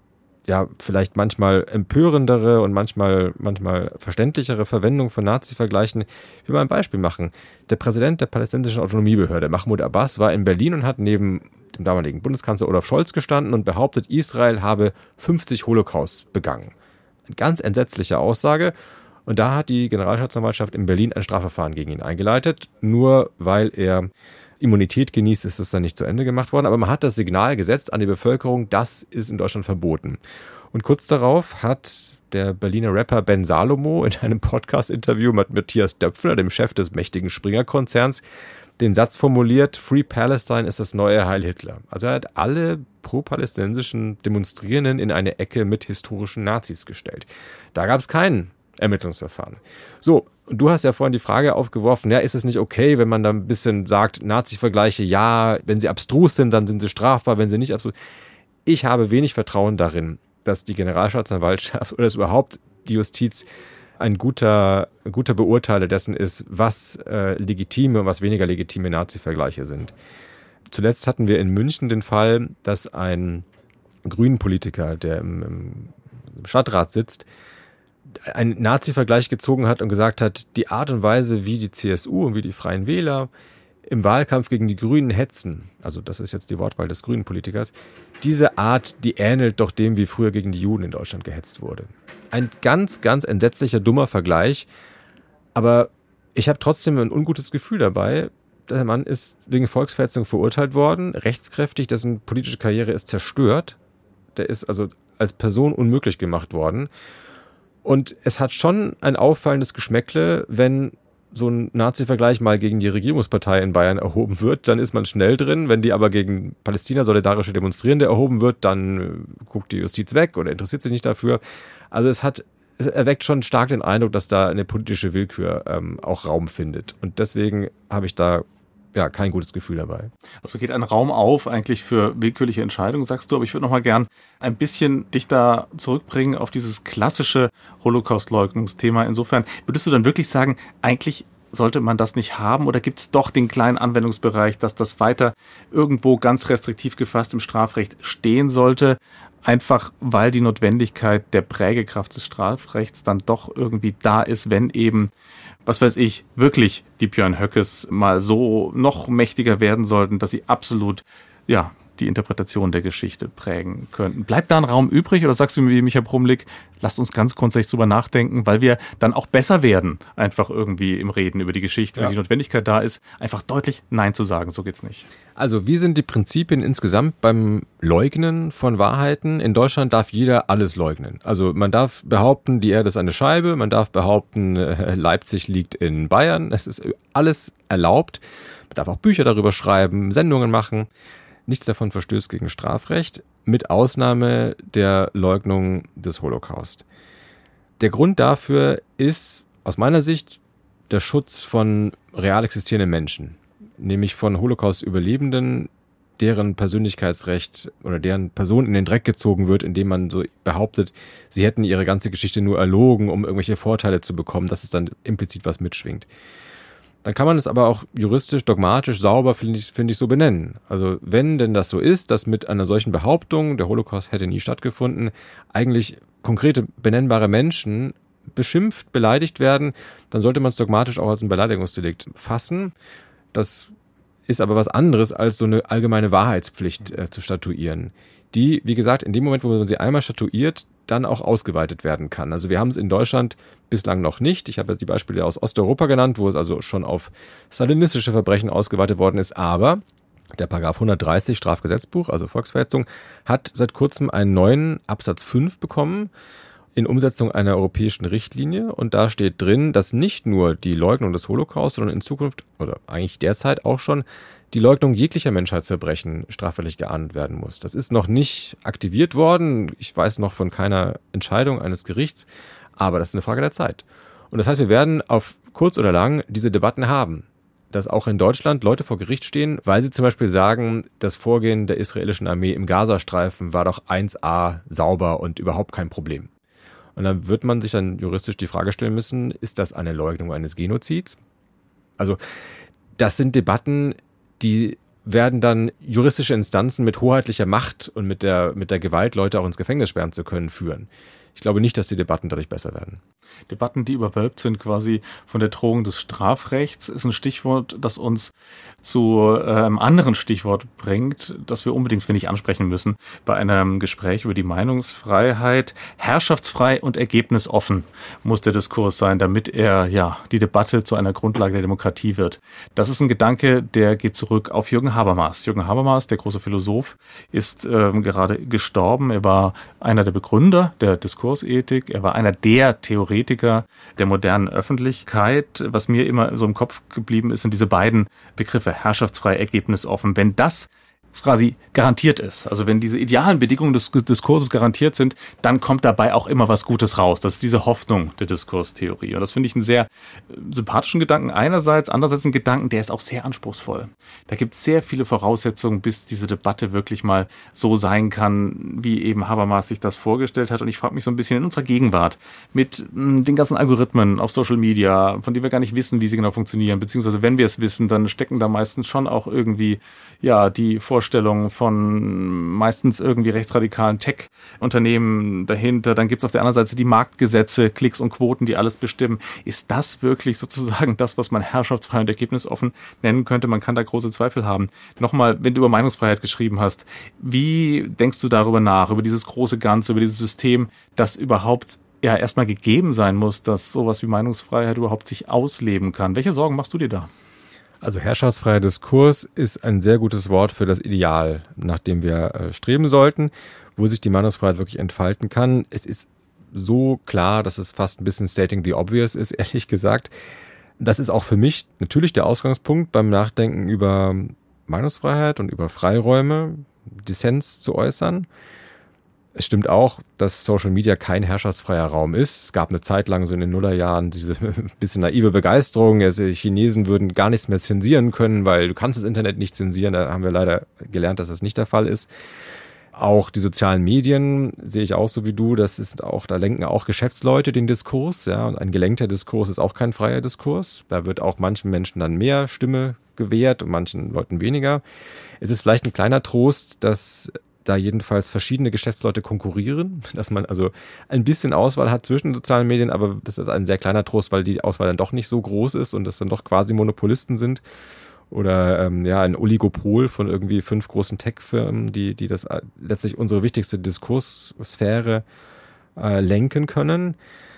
ja vielleicht manchmal empörendere und manchmal, manchmal verständlichere Verwendung von Nazi-Vergleichen, ich will mal ein Beispiel machen. Der Präsident der palästinensischen Autonomiebehörde, Mahmoud Abbas, war in Berlin und hat neben dem damaligen Bundeskanzler Olaf Scholz gestanden und behauptet, Israel habe fünfzig Holocausts begangen. Eine ganz entsetzliche Aussage. Und da hat die Generalstaatsanwaltschaft in Berlin ein Strafverfahren gegen ihn eingeleitet. Nur weil er Immunität genießt, ist das dann nicht zu Ende gemacht worden. Aber man hat das Signal gesetzt an die Bevölkerung, das ist in Deutschland verboten. Und kurz darauf hat der Berliner Rapper Ben Salomo in einem Podcast-Interview mit Matthias Döpfner, dem Chef des mächtigen Springer-Konzerns, den Satz formuliert, Free Palestine ist das neue Heil Hitler. Also er hat alle pro-palästinensischen Demonstrierenden in eine Ecke mit historischen Nazis gestellt. Da gab es keinen Ermittlungsverfahren. So, du hast ja vorhin die Frage aufgeworfen, ja, ist es nicht okay, wenn man da ein bisschen sagt, Nazi-Vergleiche, ja, wenn sie abstrus sind, dann sind sie strafbar, wenn sie nicht abstrus. Ich habe wenig Vertrauen darin, dass die Generalstaatsanwaltschaft oder dass überhaupt die Justiz ein guter, ein guter Beurteiler dessen ist, was äh, legitime und was weniger legitime Nazi-Vergleiche sind. Zuletzt hatten wir in München den Fall, dass ein Grünen-Politiker, der im, im Stadtrat sitzt, einen Nazi-Vergleich gezogen hat und gesagt hat, die Art und Weise, wie die C S U und wie die Freien Wähler im Wahlkampf gegen die Grünen hetzen, also das ist jetzt die Wortwahl des grünen Politikers, diese Art, die ähnelt doch dem, wie früher gegen die Juden in Deutschland gehetzt wurde. Ein ganz, ganz entsetzlicher, dummer Vergleich, aber ich habe trotzdem ein ungutes Gefühl dabei, der Mann ist wegen Volksverhetzung verurteilt worden, rechtskräftig, dessen politische Karriere ist zerstört. Der ist also als Person unmöglich gemacht worden. Und es hat schon ein auffallendes Geschmäckle, wenn so ein Nazi-Vergleich mal gegen die Regierungspartei in Bayern erhoben wird, dann ist man schnell drin. Wenn die aber gegen Palästina solidarische Demonstrierende erhoben wird, dann guckt die Justiz weg oder interessiert sich nicht dafür. Also es hat, es erweckt schon stark den Eindruck, dass da eine politische Willkür ähm, auch Raum findet. Und deswegen habe ich da ja kein gutes Gefühl dabei. Also geht ein Raum auf eigentlich für willkürliche Entscheidungen, sagst du, aber ich würde noch mal gern ein bisschen dich da zurückbringen auf dieses klassische Holocaust-Leugnungsthema. Insofern würdest du dann wirklich sagen, eigentlich sollte man das nicht haben oder gibt es doch den kleinen Anwendungsbereich, dass das weiter irgendwo ganz restriktiv gefasst im Strafrecht stehen sollte, einfach weil die Notwendigkeit der Prägekraft des Strafrechts dann doch irgendwie da ist, wenn eben, was weiß ich, wirklich die Björn Höckes mal so noch mächtiger werden sollten, dass sie absolut, ja, die Interpretation der Geschichte prägen könnten. Bleibt da ein Raum übrig oder sagst du wie Michael Brumlik, lasst uns ganz grundsätzlich drüber nachdenken, weil wir dann auch besser werden, einfach irgendwie im Reden über die Geschichte, ja. Wenn die Notwendigkeit da ist, einfach deutlich Nein zu sagen, so geht's nicht. Also wie sind die Prinzipien insgesamt beim Leugnen von Wahrheiten? In Deutschland darf jeder alles leugnen. Also man darf behaupten, die Erde ist eine Scheibe, man darf behaupten, Leipzig liegt in Bayern, es ist alles erlaubt. Man darf auch Bücher darüber schreiben, Sendungen machen. Nichts davon verstößt gegen Strafrecht, mit Ausnahme der Leugnung des Holocaust. Der Grund dafür ist aus meiner Sicht der Schutz von real existierenden Menschen, nämlich von Holocaust-Überlebenden, deren Persönlichkeitsrecht oder deren Person in den Dreck gezogen wird, indem man so behauptet, sie hätten ihre ganze Geschichte nur erlogen, um irgendwelche Vorteile zu bekommen, dass es dann implizit was mitschwingt. Dann kann man es aber auch juristisch, dogmatisch, sauber, finde ich, finde ich, so benennen. Also wenn denn das so ist, dass mit einer solchen Behauptung, der Holocaust hätte nie stattgefunden, eigentlich konkrete benennbare Menschen beschimpft, beleidigt werden, dann sollte man es dogmatisch auch als ein Beleidigungsdelikt fassen. Das ist aber was anderes, als so eine allgemeine Wahrheitspflicht äh, zu statuieren, die, wie gesagt, in dem Moment, wo man sie einmal statuiert, dann auch ausgeweitet werden kann. Also wir haben es in Deutschland bislang noch nicht. Ich habe die Beispiele aus Osteuropa genannt, wo es also schon auf stalinistische Verbrechen ausgeweitet worden ist. Aber der Paragraph hundertdreißig Strafgesetzbuch, also Volksverhetzung, hat seit kurzem einen neuen Absatz fünf bekommen in Umsetzung einer europäischen Richtlinie. Und da steht drin, dass nicht nur die Leugnung des Holocaust, sondern in Zukunft oder eigentlich derzeit auch schon die Leugnung jeglicher Menschheitsverbrechen strafrechtlich geahndet werden muss. Das ist noch nicht aktiviert worden. Ich weiß noch von keiner Entscheidung eines Gerichts, aber das ist eine Frage der Zeit. Und das heißt, wir werden auf kurz oder lang diese Debatten haben, dass auch in Deutschland Leute vor Gericht stehen, weil sie zum Beispiel sagen, das Vorgehen der israelischen Armee im Gazastreifen war doch eins a sauber und überhaupt kein Problem. Und dann wird man sich dann juristisch die Frage stellen müssen, ist das eine Leugnung eines Genozids? Also das sind Debatten, die werden dann juristische Instanzen mit hoheitlicher Macht und mit der, mit der Gewalt, Leute auch ins Gefängnis sperren zu können, führen. Ich glaube nicht, dass die Debatten dadurch besser werden. Debatten, die überwölbt sind quasi von der Drohung des Strafrechts, ist ein Stichwort, das uns zu äh, einem anderen Stichwort bringt, das wir unbedingt, finde ich, ansprechen müssen bei einem Gespräch über die Meinungsfreiheit. Herrschaftsfrei und ergebnisoffen muss der Diskurs sein, damit er ja die Debatte zu einer Grundlage der Demokratie wird. Das ist ein Gedanke, der geht zurück auf Jürgen Habermas. Jürgen Habermas, der große Philosoph, ist äh, gerade gestorben. Er war einer der Begründer der Diskursethik. Er war einer der Theoretiker der modernen Öffentlichkeit. Was mir immer so im Kopf geblieben ist, sind diese beiden Begriffe, herrschaftsfrei, ergebnisoffen. Wenn das quasi garantiert ist, also wenn diese idealen Bedingungen des Diskurses garantiert sind, dann kommt dabei auch immer was Gutes raus. Das ist diese Hoffnung der Diskurstheorie. Und das finde ich einen sehr sympathischen Gedanken einerseits, andererseits einen Gedanken, der ist auch sehr anspruchsvoll. Da gibt es sehr viele Voraussetzungen, bis diese Debatte wirklich mal so sein kann, wie eben Habermas sich das vorgestellt hat. Und ich frage mich so ein bisschen in unserer Gegenwart mit den ganzen Algorithmen auf Social Media, von denen wir gar nicht wissen, wie sie genau funktionieren, beziehungsweise wenn wir es wissen, dann stecken da meistens schon auch irgendwie ja die Vorstellungen von meistens irgendwie rechtsradikalen Tech-Unternehmen dahinter. Dann gibt es auf der anderen Seite die Marktgesetze, Klicks und Quoten, die alles bestimmen. Ist das wirklich sozusagen das, was man herrschaftsfrei und ergebnisoffen nennen könnte? Man kann da große Zweifel haben. Nochmal, wenn du über Meinungsfreiheit geschrieben hast, wie denkst du darüber nach, über dieses große Ganze, über dieses System, das überhaupt ja erstmal gegeben sein muss, dass sowas wie Meinungsfreiheit überhaupt sich ausleben kann? Welche Sorgen machst du dir da? Also herrschaftsfreier Diskurs ist ein sehr gutes Wort für das Ideal, nach dem wir äh, streben sollten, wo sich die Meinungsfreiheit wirklich entfalten kann. Es ist so klar, dass es fast ein bisschen stating the obvious ist, ehrlich gesagt. Das ist auch für mich natürlich der Ausgangspunkt beim Nachdenken über Meinungsfreiheit und über Freiräume, Dissens zu äußern. Es stimmt auch, dass Social Media kein herrschaftsfreier Raum ist. Es gab eine Zeit lang so in den Nullerjahren diese bisschen naive Begeisterung. Also die Chinesen würden gar nichts mehr zensieren können, weil du kannst das Internet nicht zensieren. Da haben wir leider gelernt, dass das nicht der Fall ist. Auch die sozialen Medien sehe ich auch so wie du. Das ist auch, da lenken auch Geschäftsleute den Diskurs. Ja, und ein gelenkter Diskurs ist auch kein freier Diskurs. Da wird auch manchen Menschen dann mehr Stimme gewährt und manchen Leuten weniger. Es ist vielleicht ein kleiner Trost, dass da jedenfalls verschiedene Geschäftsleute konkurrieren, dass man also ein bisschen Auswahl hat zwischen sozialen Medien, aber das ist ein sehr kleiner Trost, weil die Auswahl dann doch nicht so groß ist und das dann doch quasi Monopolisten sind oder ähm, ja ein Oligopol von irgendwie fünf großen Tech-Firmen, die, die das letztlich unsere wichtigste Diskurssphäre äh, lenken können.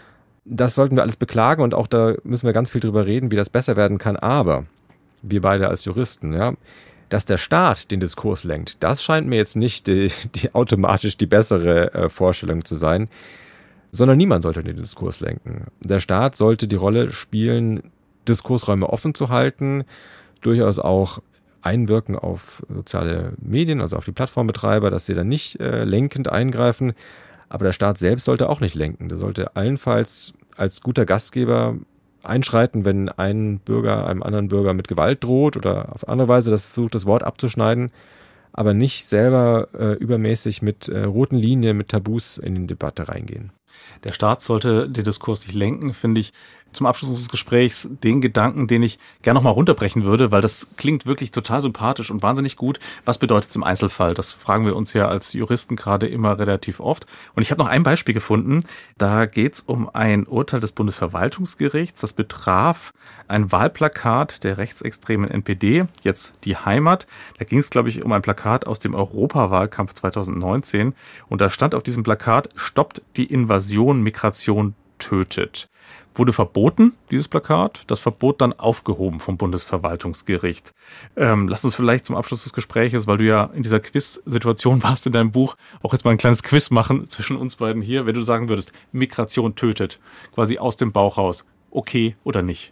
Das sollten wir alles beklagen und auch da müssen wir ganz viel drüber reden, wie das besser werden kann, aber wir beide als Juristen, ja, dass der Staat den Diskurs lenkt, das scheint mir jetzt nicht die, die automatisch die bessere äh, Vorstellung zu sein, sondern niemand sollte den Diskurs lenken. Der Staat sollte die Rolle spielen, Diskursräume offen zu halten, durchaus auch einwirken auf soziale Medien, also auf die Plattformbetreiber, dass sie dann nicht äh, lenkend eingreifen, aber der Staat selbst sollte auch nicht lenken. Der sollte allenfalls als guter Gastgeber einschreiten, wenn ein Bürger einem anderen Bürger mit Gewalt droht oder auf andere Weise das versucht, das Wort abzuschneiden, aber nicht selber äh, übermäßig mit äh, roten Linien, mit Tabus in die Debatte reingehen. Der Staat sollte den Diskurs nicht lenken, finde ich zum Abschluss unseres Gesprächs den Gedanken, den ich gerne noch mal runterbrechen würde, weil das klingt wirklich total sympathisch und wahnsinnig gut. Was bedeutet es im Einzelfall? Das fragen wir uns ja als Juristen gerade immer relativ oft. Und ich habe noch ein Beispiel gefunden. Da geht es um ein Urteil des Bundesverwaltungsgerichts. Das betraf ein Wahlplakat der rechtsextremen N P D, jetzt die Heimat. Da ging es, glaube ich, um ein Plakat aus dem Europawahlkampf zweitausendneunzehn. Und da stand auf diesem Plakat: Stoppt die Invasion, Migration tötet. Wurde verboten, dieses Plakat. Das Verbot dann aufgehoben vom Bundesverwaltungsgericht. Ähm, lass uns vielleicht zum Abschluss des Gespräches, weil du ja in dieser Quiz-Situation warst in deinem Buch, auch jetzt mal ein kleines Quiz machen zwischen uns beiden hier. Wenn du sagen würdest, Migration tötet, quasi aus dem Bauch raus, okay oder nicht?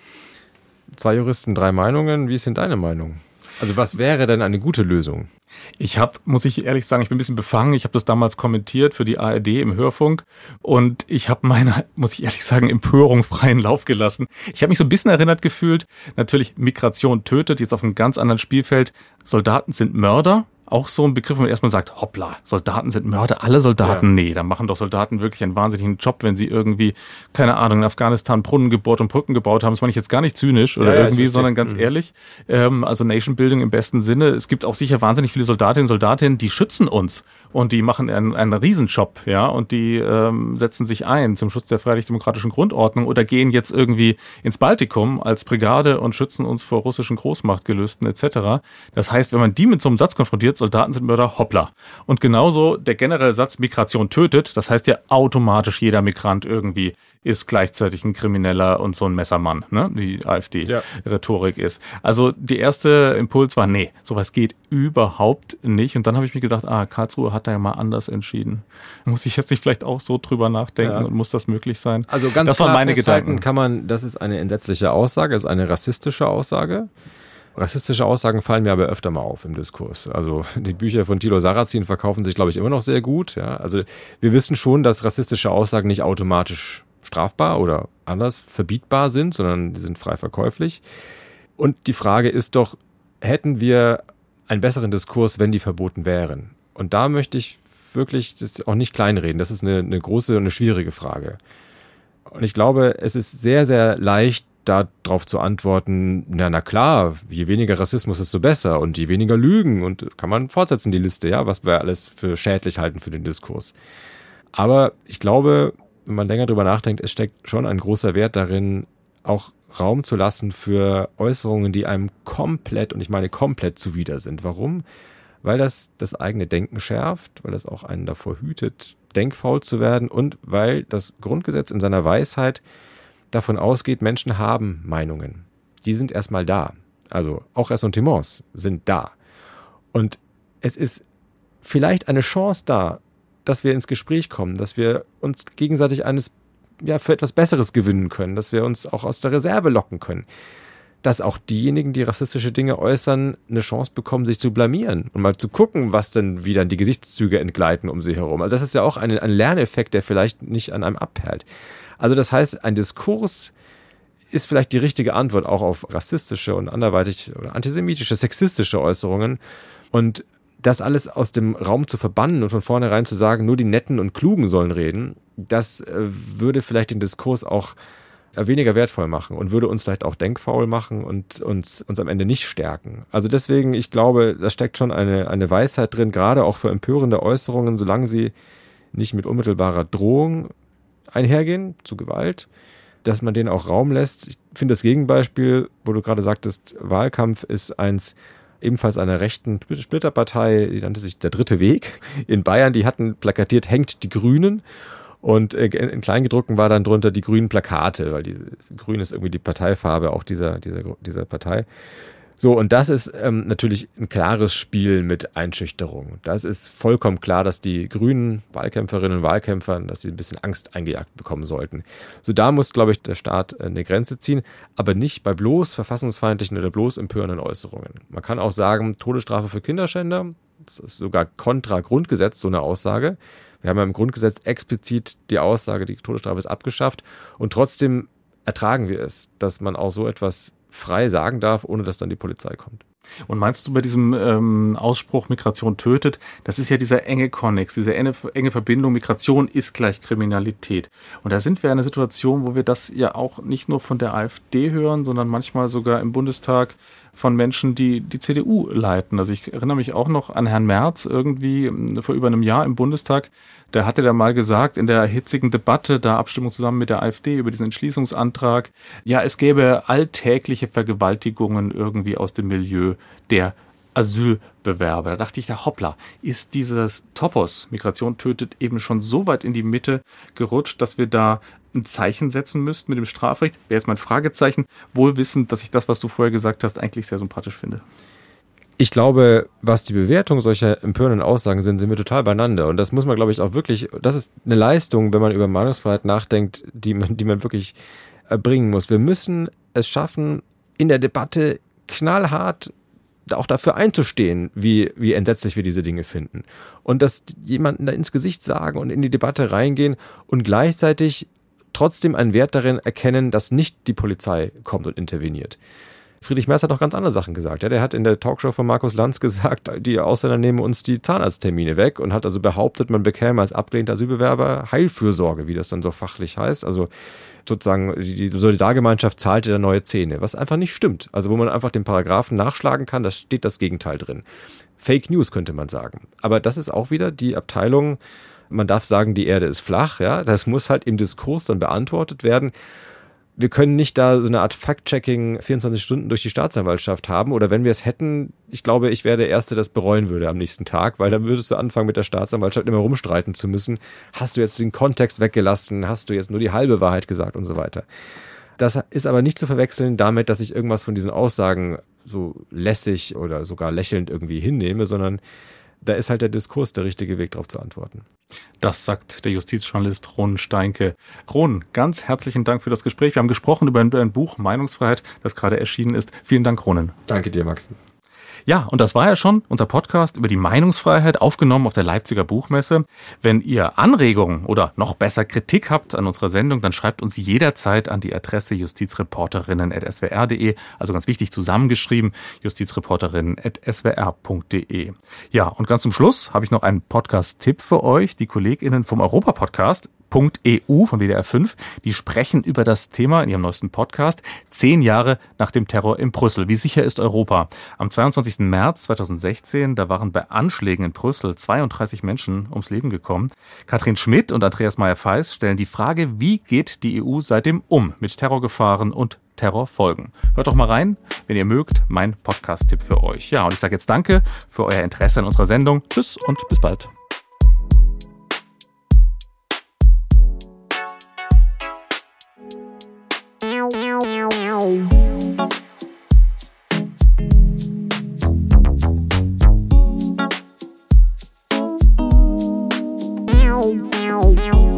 Zwei Juristen, drei Meinungen. Wie ist denn deine Meinung? Also was wäre denn eine gute Lösung? Ich habe, muss ich ehrlich sagen, ich bin ein bisschen befangen. Ich habe das damals kommentiert für die A R D im Hörfunk und ich habe meine, muss ich ehrlich sagen, Empörung freien Lauf gelassen. Ich habe mich so ein bisschen erinnert gefühlt, natürlich Migration tötet, jetzt auf einem ganz anderen Spielfeld. Soldaten sind Mörder. Auch so ein Begriff, wo man erstmal sagt, hoppla, Soldaten sind Mörder, alle Soldaten? Ja. Nee, da machen doch Soldaten wirklich einen wahnsinnigen Job, wenn sie irgendwie, keine Ahnung, in Afghanistan Brunnen gebohrt und Brücken gebaut haben. Das meine ich jetzt gar nicht zynisch oder ja, irgendwie, sondern ganz mhm. ehrlich. Ähm, also Nation Building im besten Sinne. Es gibt auch sicher wahnsinnig viele Soldatinnen und Soldatinnen, die schützen uns und die machen einen, einen Riesenjob, ja, und die ähm, setzen sich ein zum Schutz der freiheitlich-demokratischen Grundordnung oder gehen jetzt irgendwie ins Baltikum als Brigade und schützen uns vor russischen Großmachtgelüsten et cetera. Das heißt, wenn man die mit so einem Satz konfrontiert, Soldaten sind Mörder, hoppla. Und genauso der generelle Satz, Migration tötet, das heißt ja automatisch jeder Migrant irgendwie ist gleichzeitig ein Krimineller und so ein Messermann, ne? Die AfD-Rhetorik ja. ist. Also der erste Impuls war, nee, sowas geht überhaupt nicht. Und dann habe ich mir gedacht, ah, Karlsruhe hat da ja mal anders entschieden. Muss ich jetzt nicht vielleicht auch so drüber nachdenken ja. und muss das möglich sein? Also ganz das klar waren meine Gedanken. Kann man, das ist eine entsetzliche Aussage, das ist eine rassistische Aussage. Rassistische Aussagen fallen mir aber öfter mal auf im Diskurs. Also die Bücher von Thilo Sarrazin verkaufen sich, glaube ich, immer noch sehr gut. Ja. Also wir wissen schon, dass rassistische Aussagen nicht automatisch strafbar oder anders verbietbar sind, sondern die sind frei verkäuflich. Und die Frage ist doch, hätten wir einen besseren Diskurs, wenn die verboten wären? Und da möchte ich wirklich das auch nicht kleinreden. Das ist eine, eine große und eine schwierige Frage. Und ich glaube, es ist sehr, sehr leicht, darauf zu antworten, na, na klar, je weniger Rassismus, desto besser und je weniger Lügen und kann man fortsetzen die Liste, ja, was wir alles für schädlich halten für den Diskurs. Aber ich glaube, wenn man länger drüber nachdenkt, es steckt schon ein großer Wert darin, auch Raum zu lassen für Äußerungen, die einem komplett, und ich meine komplett zuwider sind. Warum? Weil das das eigene Denken schärft, weil das auch einen davor hütet, denkfaul zu werden und weil das Grundgesetz in seiner Weisheit davon ausgeht, Menschen haben Meinungen. Die sind erstmal da. Also auch Ressentiments sind da. Und es ist vielleicht eine Chance da, dass wir ins Gespräch kommen, dass wir uns gegenseitig eines, ja, für etwas Besseres gewinnen können, dass wir uns auch aus der Reserve locken können. Dass auch diejenigen, die rassistische Dinge äußern, eine Chance bekommen, sich zu blamieren und mal zu gucken, was denn wie dann die Gesichtszüge entgleiten um sie herum. Also das ist ja auch ein, ein Lerneffekt, der vielleicht nicht an einem abperlt. Also das heißt, ein Diskurs ist vielleicht die richtige Antwort auch auf rassistische und anderweitig oder antisemitische, sexistische Äußerungen. Und das alles aus dem Raum zu verbannen und von vornherein zu sagen, nur die Netten und Klugen sollen reden, das äh, würde vielleicht den Diskurs auch weniger wertvoll machen und würde uns vielleicht auch denkfaul machen und uns, uns am Ende nicht stärken. Also deswegen, ich glaube, da steckt schon eine, eine Weisheit drin, gerade auch für empörende Äußerungen, solange sie nicht mit unmittelbarer Drohung einhergehen, zu Gewalt, dass man denen auch Raum lässt. Ich finde das Gegenbeispiel, wo du gerade sagtest, Wahlkampf ist eins ebenfalls einer rechten Splitterpartei, die nannte sich Der Dritte Weg in Bayern, die hatten plakatiert, hängt die Grünen. Und in Kleingedruckten war dann drunter die grünen Plakate, weil die grün ist irgendwie die Parteifarbe auch dieser, dieser, dieser Partei. So, und das ist ähm, natürlich ein klares Spiel mit Einschüchterung. Das ist vollkommen klar, dass die grünen Wahlkämpferinnen und Wahlkämpfer, dass sie ein bisschen Angst eingejagt bekommen sollten. So, da muss, glaube ich, der Staat eine Grenze ziehen, aber nicht bei bloß verfassungsfeindlichen oder bloß empörenden Äußerungen. Man kann auch sagen, Todesstrafe für Kinderschänder, das ist sogar kontra Grundgesetz, so eine Aussage. Wir haben ja im Grundgesetz explizit die Aussage, die Todesstrafe ist abgeschafft und trotzdem ertragen wir es, dass man auch so etwas frei sagen darf, ohne dass dann die Polizei kommt. Und meinst du bei diesem ähm, Ausspruch Migration tötet, das ist ja dieser enge Konnex, diese enge, enge Verbindung, Migration ist gleich Kriminalität. Und da sind wir in einer Situation, wo wir das ja auch nicht nur von der AfD hören, sondern manchmal sogar im Bundestag von Menschen, die die C D U leiten. Also ich erinnere mich auch noch an Herrn Merz irgendwie vor über einem Jahr im Bundestag. Da hatte er mal gesagt, in der hitzigen Debatte, da Abstimmung zusammen mit der AfD über diesen Entschließungsantrag, ja, es gäbe alltägliche Vergewaltigungen irgendwie aus dem Milieu der Asylbewerber. Da dachte ich, da hoppla, ist dieses Topos, Migration tötet, eben schon so weit in die Mitte gerutscht, dass wir da ein Zeichen setzen müssten mit dem Strafrecht? Wäre jetzt mein Fragezeichen, wohl wissend, dass ich das, was du vorher gesagt hast, eigentlich sehr sympathisch finde. Ich glaube, was die Bewertung solcher empörenden Aussagen sind, sind wir total beieinander. Und das muss man, glaube ich, auch wirklich, das ist eine Leistung, wenn man über Meinungsfreiheit nachdenkt, die man, die man wirklich erbringen muss. Wir müssen es schaffen, in der Debatte knallhart auch dafür einzustehen, wie, wie entsetzlich wir diese Dinge finden. Und dass jemanden da ins Gesicht sagen und in die Debatte reingehen und gleichzeitig trotzdem einen Wert darin erkennen, dass nicht die Polizei kommt und interveniert. Friedrich Merz hat noch ganz andere Sachen gesagt. Ja, der hat in der Talkshow von Markus Lanz gesagt, die Ausländer nehmen uns die Zahnarzttermine weg und hat also behauptet, man bekäme als abgelehnter Asylbewerber Heilfürsorge, wie das dann so fachlich heißt. Also sozusagen die Solidargemeinschaft zahlte da neue Zähne, was einfach nicht stimmt. Also wo man einfach den Paragraphen nachschlagen kann, da steht das Gegenteil drin. Fake News könnte man sagen. Aber das ist auch wieder die Abteilung, man darf sagen, die Erde ist flach. Ja, das muss halt im Diskurs dann beantwortet werden. Wir können nicht da so eine Art Fact-Checking vierundzwanzig Stunden durch die Staatsanwaltschaft haben. Oder wenn wir es hätten, ich glaube, ich wäre der Erste, der das bereuen würde am nächsten Tag, weil dann würdest du anfangen, mit der Staatsanwaltschaft immer rumstreiten zu müssen. Hast du jetzt den Kontext weggelassen? Hast du jetzt nur die halbe Wahrheit gesagt und so weiter? Das ist aber nicht zu verwechseln damit, dass ich irgendwas von diesen Aussagen so lässig oder sogar lächelnd irgendwie hinnehme, sondern da ist halt der Diskurs der richtige Weg, darauf zu antworten. Das sagt der Justizjournalist Ron Steinke. Ron, ganz herzlichen Dank für das Gespräch. Wir haben gesprochen über ein, ein Buch Meinungsfreiheit, das gerade erschienen ist. Vielen Dank, Ronen. Danke dir, Max. Ja, und das war ja schon unser Podcast über die Meinungsfreiheit, aufgenommen auf der Leipziger Buchmesse. Wenn ihr Anregungen oder noch besser Kritik habt an unserer Sendung, dann schreibt uns jederzeit an die Adresse justizreporterinnen at s w r punkt d e, also ganz wichtig zusammengeschrieben, justizreporterinnen at s w r punkt d e. Ja, und ganz zum Schluss habe ich noch einen Podcast-Tipp für euch. Die KollegInnen vom Europa-Podcast .eu von W D R fünf, die sprechen über das Thema in ihrem neuesten Podcast Zehn Jahre nach dem Terror in Brüssel. Wie sicher ist Europa? Am zweiundzwanzigsten März zweitausendsechzehn, da waren bei Anschlägen in Brüssel zweiunddreißig Menschen ums Leben gekommen. Katrin Schmidt und Andreas Meyer-Feist stellen die Frage, wie geht die E U seitdem um mit Terrorgefahren und Terrorfolgen? Hört doch mal rein, wenn ihr mögt, mein Podcast-Tipp für euch. Ja, und ich sage jetzt danke für euer Interesse an unserer Sendung. Tschüss und bis bald. Wow.